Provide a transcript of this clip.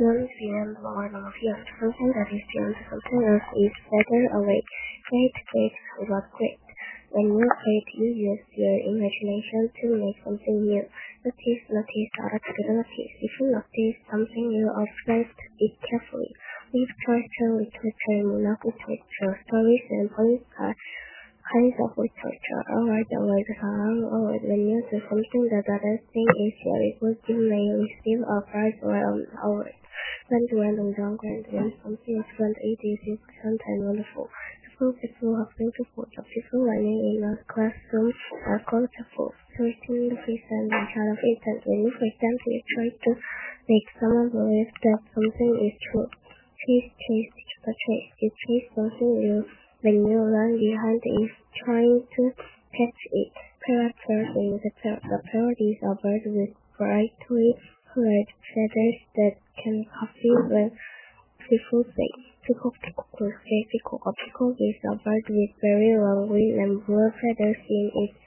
beyond or not beyond. Something that is beyond something else is further away. Great without great. When you create, you use your imagination to make something new. Notice, notice. If you notice something new, observe it carefully. Literature, not literature, stories and poems are kinds of literature. Alright, when you do something that others think is very good, you may receive a prize or an award. When something is grand, it is excellent and wonderful. People have beautiful. The people learning in a classroom are colorful. Certain the face and the child of intent. When you, for example, you try to make someone believe that something is true. You chase something new. When you run behind is trying to catch it. Parroting the parrot is a bird with brightly colored feathers that can copy when people sing. Peacock is a bird with very long wings and blue feathers in its